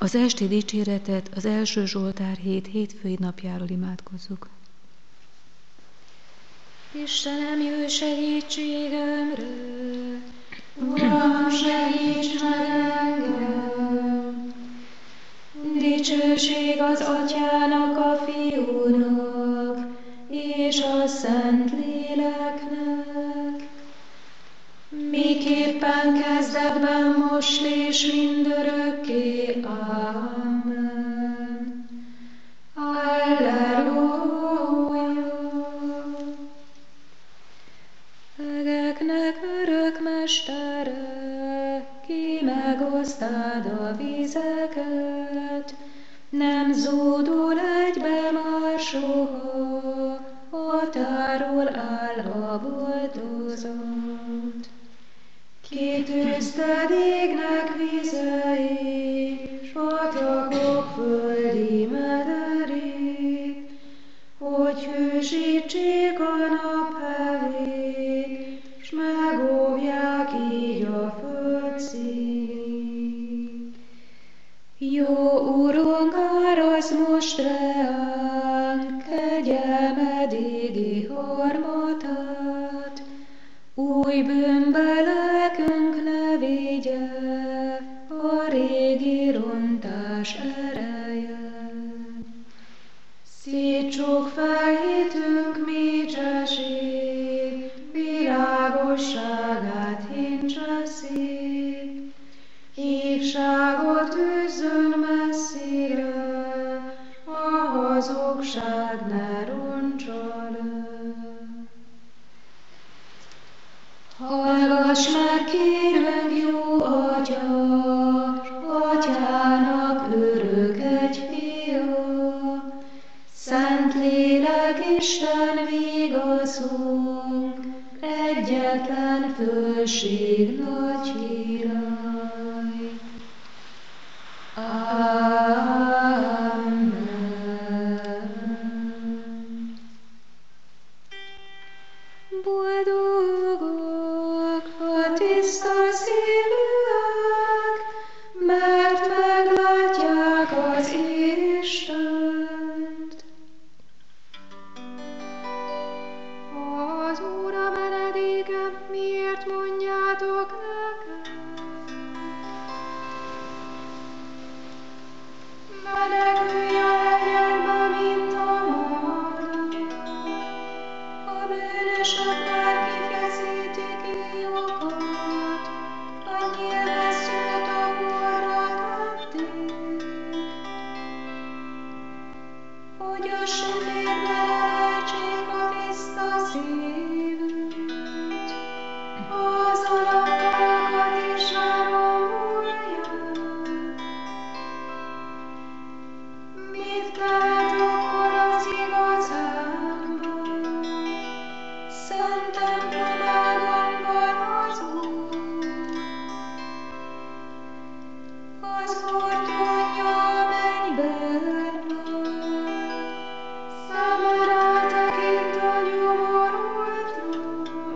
Az esti dicséretet az első Zsoltár hétfői napjáról imádkozzuk. Istenem, jöjj segítségemre, Uram, segíts meg engem! Dicsőség az Atyának, a Fiúnak, és a Szent Léleknek, miképpen kezdetben, most és mindörökké. Amen. Alleluja! Egeknek örökmestere, ki megosztád a vizeket, nem zúdul egybe már soha, határól áll a boltozat. Kitűzted égnek vizei, s patakok földi mederét, hogy hűsítsék a nap hevét, s megóvják így a föld színét. Jó Urunk, árazd most reánk kegyelmed égi harmatát, új bűnbe lelkünk ne vigye a régi rontás ereje. Szítsuk fel hitünk mécsesét, világosságát hintse szét, hívságot űzzön messzire, a hazugság ne roncsa le. Hallgass meg, kérünk, jó Atya, Atyának örök egyfia, Szent Lélek, Isten vigaszunk, egyetlen fölség nagy király. Amen. Boldogok a tiszta szívűek, mert meglátják az Istent. Az Úr a menedékem, miért mondjátok nekem? Menekülj a legyenbe, mint a madár. A bűnösök már kifeszítik íjukat, a nyilvesszőt a porra tették, hogy a sötétbe rejtsék a tiszta szívűt, az alappalakat is elromolják. Mit tehet akkor az igaz ember? Szent templomában van az Úr. Az Úr trónja a mennyben van, szeme rátekint a nyomorultra.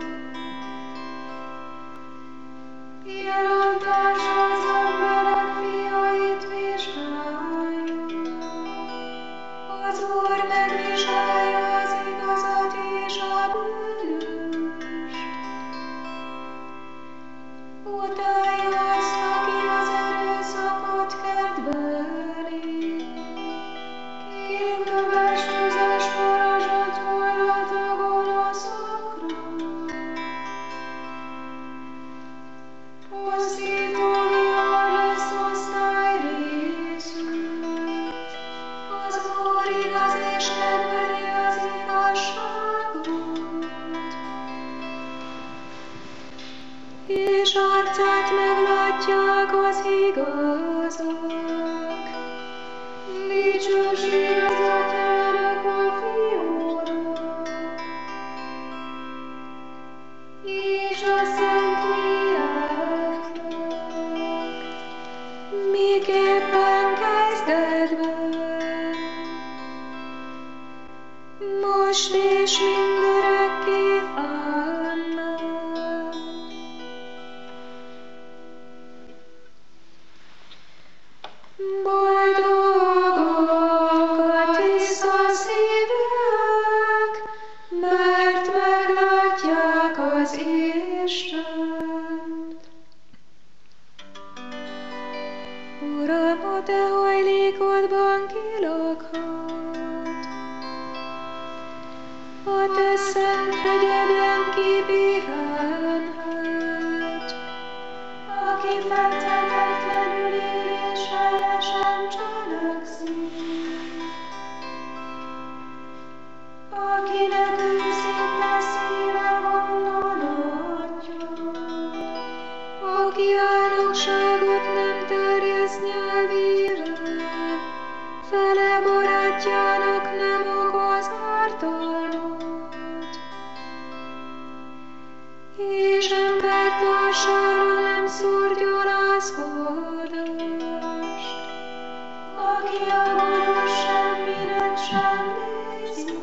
Jelentás az emberek fiait vizsgálja, az Úr megvizsgálja az igazat és a bűnöst. Utálja azt, aki az erőszakot kedveli, ki köves tüzes parancsot hollat a gonoszokra. Pusztító vihar lesz osztály részünk, az Úr igaz és kedveli az igazságot, és arcát meglátják az igazak. Dicsőség az Atyának, a Fiúnak, és a Szent Léleknek, miképpen kezdetben, most és mindörökké. Amen. Boldogok a tiszta szívűek, mert meglátják az Istent. Uram, a te hajlékodban kilakhat, a te szent hegyeden kipihenhet, aki fedhetetlenül él és helyesen cselekszik, akinek őszinte szíve gondolatja, aki álnokságot nem terjeszt nyelvére, fele barátjának nem okoz ártalmat, és embertársára nem szúr gyalázkodást, aki a gonosz semminek sem nézi.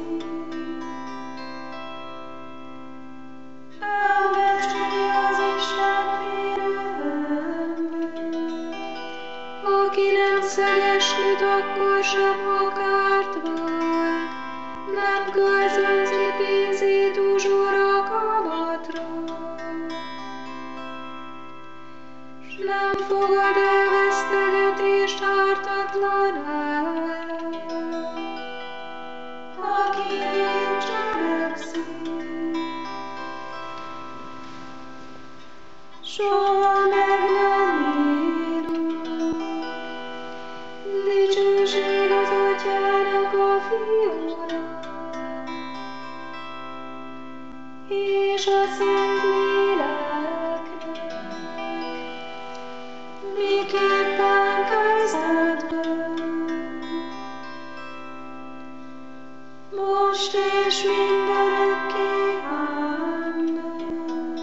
Elbecsüli az Isten félő ember, aki nem szegeslit, akkor sem hakárt vág, nem kölcsönzi pénzét uzsora kamatra, s nem fogad el vesztegetést ártatlan ellen, aki így cselekszik. Soha meg nem írunk, dicsőség az Atyának, a Fiúnak, és a Szent Léleknek, miképpen kezdetben, most és mindörökké. Amen.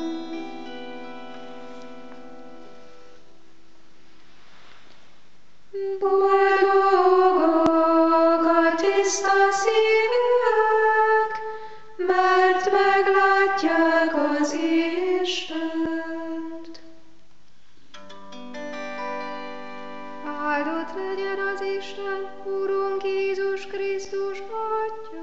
Boldogok a tiszta szívűek, mert meglátják az Istent. Áldott legyen az Isten, Urunk Jézus Krisztus Atya,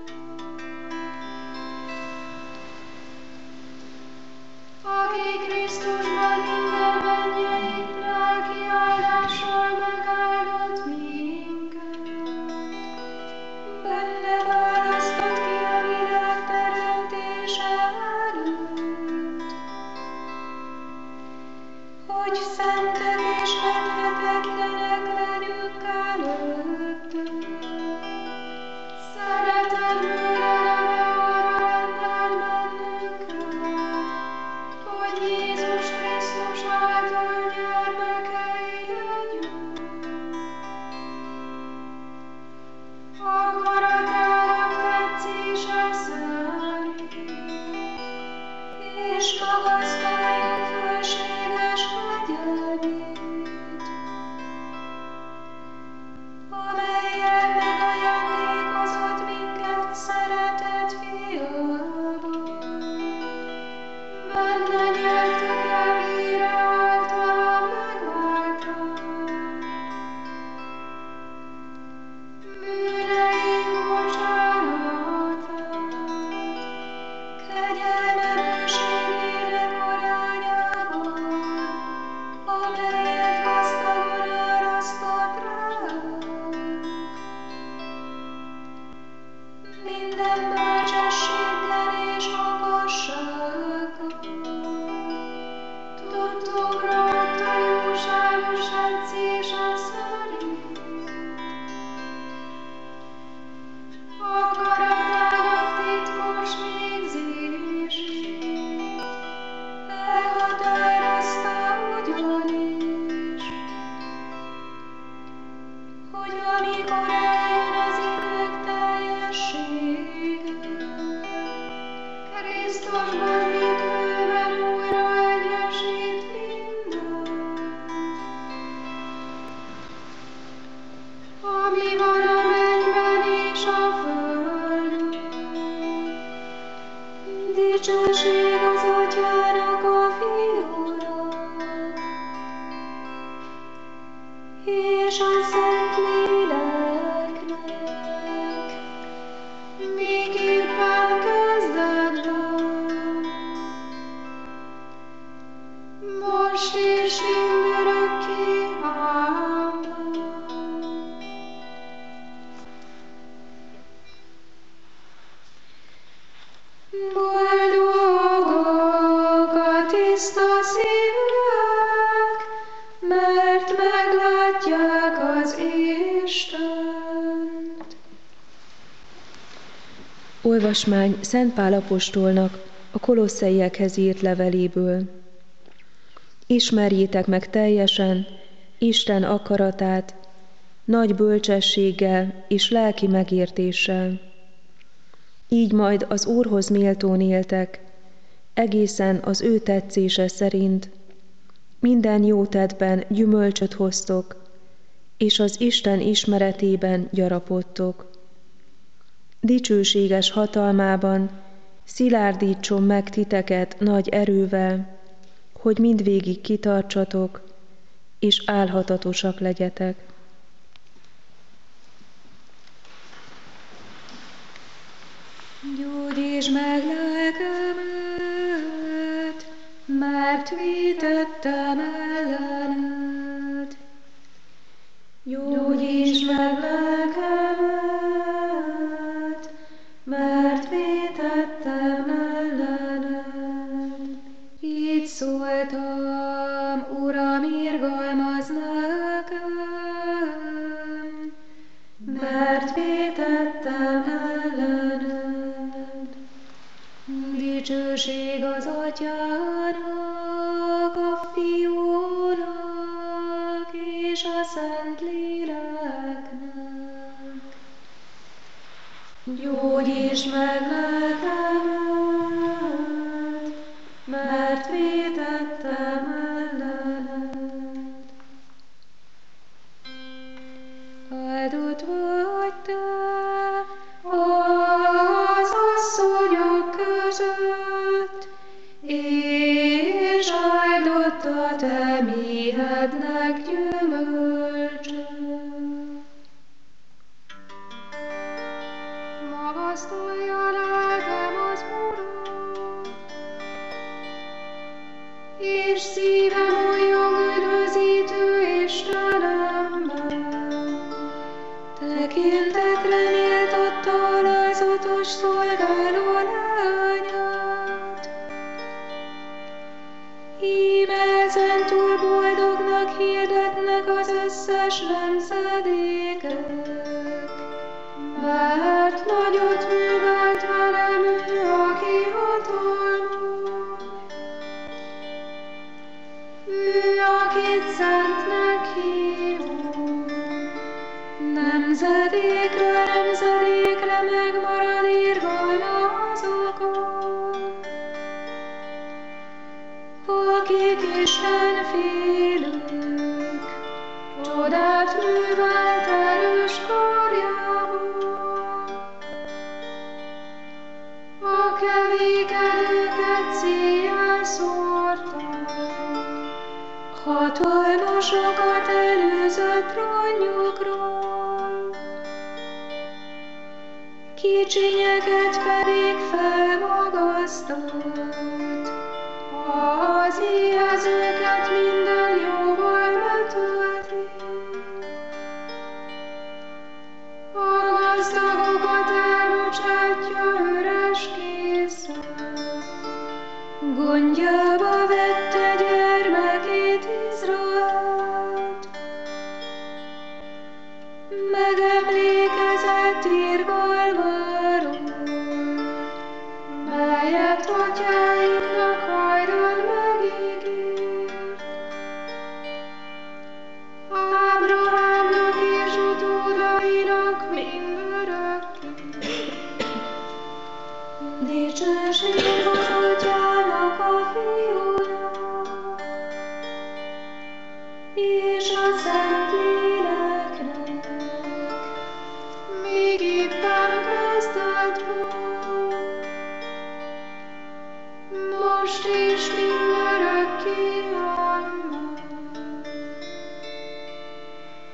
aki Krisztusban minden mennyei lelki áldással megáldott minket. Benne választott ki a világ teremtése előtt, hogy szentek és fedhetetlenek legyünk előtte. Szeretetből eleve arra rendelt bennünket, hogy Jézus Krisztus által gyermekei legyünk. Akaratának tetszése szerint, és magasztaljuk fölséges kegyelmét, amellyel megajándékozott minket szeretett Fiában. Benne nyertük el híre általa megváltást, bűneink bocsánatát, kegyelme bőségének arányában, amelyet gazdagon árasztott ránk. Minden bölcsességgel és okossággal tudtunk rajta jóságos edzése szerint. Akaratának titkos végzését elhatározta ugyanis, hogy amikor eljön az idők teljessége, Krisztusban mikőben újra egyesít mindent, ami van a mennyben és a földön. Dicsőség az Atyának, a Fiúnak, és a Szentléleknek, miképpen kezdetben, most és mindörökké. Amen. Boldogok a tiszta szívűek, mert meglátják az Istent. Olvasmány Szent Pál apostolnak a Kolosszaiekhez írt leveléből. Ismerjétek meg teljesen Isten akaratát, nagy bölcsességgel és lelki megértéssel. Így majd az Úrhoz méltón éltek, egészen az ő tetszése szerint, minden jó tettben gyümölcsöt hoztok, és az Isten ismeretében gyarapodtok. Dicsőséges hatalmában szilárdítson meg titeket nagy erővel, hogy mindvégig kitartsatok, és álhatatosak legyetek. Gyógyítsd meg lelkemet, mert vétettem ellened. Gyógyítsd meg lelkemet, mert vétettem ellened. Így szóltam, Uram, irgalmazz nekem, mert vétettem ellened. Dicsőség az Atyának, a Fiúnak és a Szentléleknek. Gyógyítsd meg lelkemet, mert vétettem ellened. Áldott vagy te az asszonyok között, és áldott a te méhednek gyümölcse. Magasztalja lelkem az Urat, és szívem újjog üdvözítő Istenemben. Tekintetre méltatta alázatos szolgáló lányát. Íme ezentúl boldognak hirdetnek az összes nemzedékek, mert nagyot művelt velem ő, aki hatalmas. Ő, akit szentnek hívunk, nemzedékre, nemzedékre megmarad irgalma azokon, akik Isten félők, csodát művelt erős karjában. A kevékedőket széjjel szórta, hatalmasokat előzött ronnyokról, kicsinyeket pedig felmagasztott, az éhezőket minden jóval betölti. A gazdagokat elbocsátja üres kézzel, gondjába vette gyermekét Izraelt. Megemlékezett irgalmáról, melyet atyáinknak hajdan megígért. Ábrahámnak és utódainak mindörökké. Dicsőség az Atyának, a Fiúnak és a Szentléleknek, még éppen kezdetben, most és mindörökké. Amen.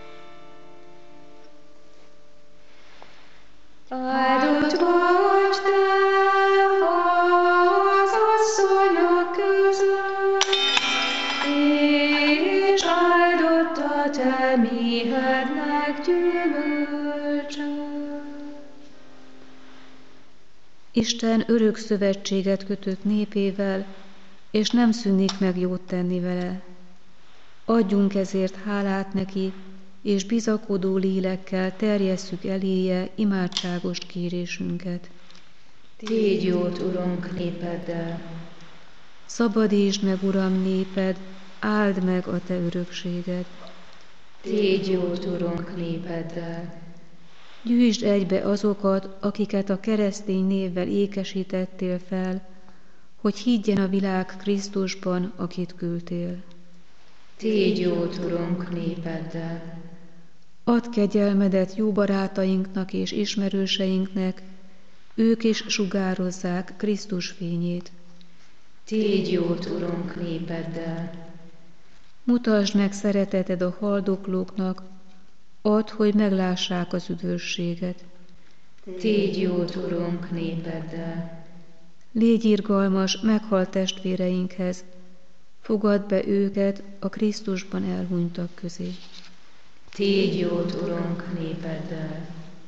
a te méhednek gyümölcse. Isten örök szövetséget kötött népével, és nem szűnik meg jót tenni vele. Adjunk ezért hálát neki, és bizakodó lélekkel terjesszük eléje imádságos kérésünket. Tégy jót, Urunk, népeddel. Szabadítsd meg, Uram, néped, áld meg a te örökséged. Tégy jót, Urunk, népeddel. Gyűjtsd egybe azokat, akiket a keresztény névvel ékesítettél fel, hogy higgyen a világ Krisztusban, akit küldtél. Tégy jót, Urunk, népeddel. Add kegyelmedet jó barátainknak és ismerőseinknek, ők is sugározzák Krisztus fényét. Tégy jót, Urunk, népeddel. Mutasd meg szereteted a haldoklóknak, add, hogy meglássák az üdvösséget. Tégy jót, Urunk, népeddel. Légy irgalmas meghalt testvéreinkhez, fogadd be őket a Krisztusban elhunytak közé. Tégy jót, Urunk, népeddel.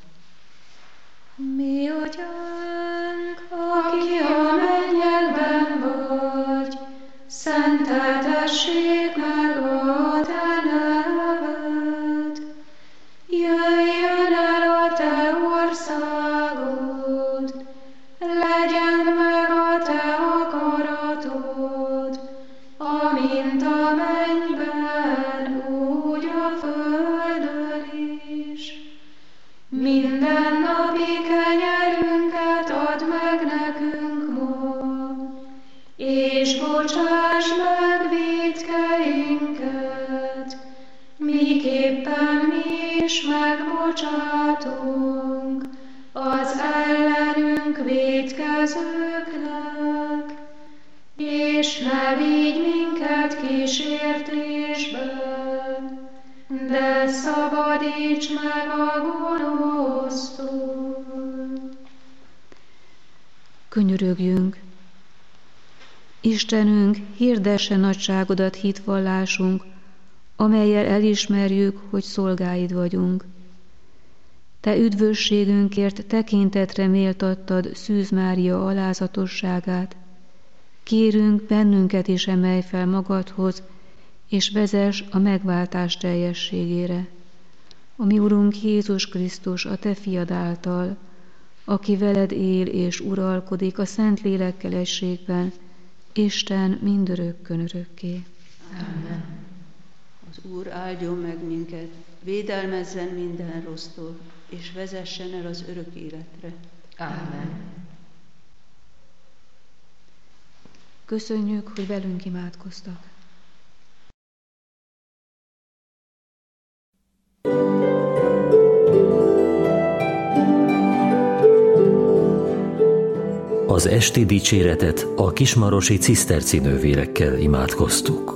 Mi Atyánk, aki a mennyekben vagy, szenteltessék meg a te neved. Jöjjön el a te országod, legyen meg a te akaratod, amint a mennyben, úgy a földön is. Mindennapi kenyerünket add meg nekünk ma, és bocsáss meg vétkeinket, miképpen mi is megbocsátunk az ellenünk vétkezőknek, és ne vigy minket kísértésbe, de szabadíts meg a gonosztól. Könyörögjünk! Istenünk, hirdesse nagyságodat hitvallásunk, amellyel elismerjük, hogy szolgáid vagyunk. Te üdvösségünkért tekintetre méltattad Szűz Mária alázatosságát. Kérünk, bennünket is emelj fel magadhoz, és vezess a megváltás teljességére. A mi Urunk Jézus Krisztus, a te fiad által, aki veled él és uralkodik a Szentlélekkel egységben, Isten mindörökkön örökké. Amen. Az Úr áldjon meg minket, védelmezzen minden rossztól, és vezessen el az örök életre. Amen. Köszönjük, hogy velünk imádkoztak. Az esti dicséretet a kismarosi ciszterci nővérekkel imádkoztuk.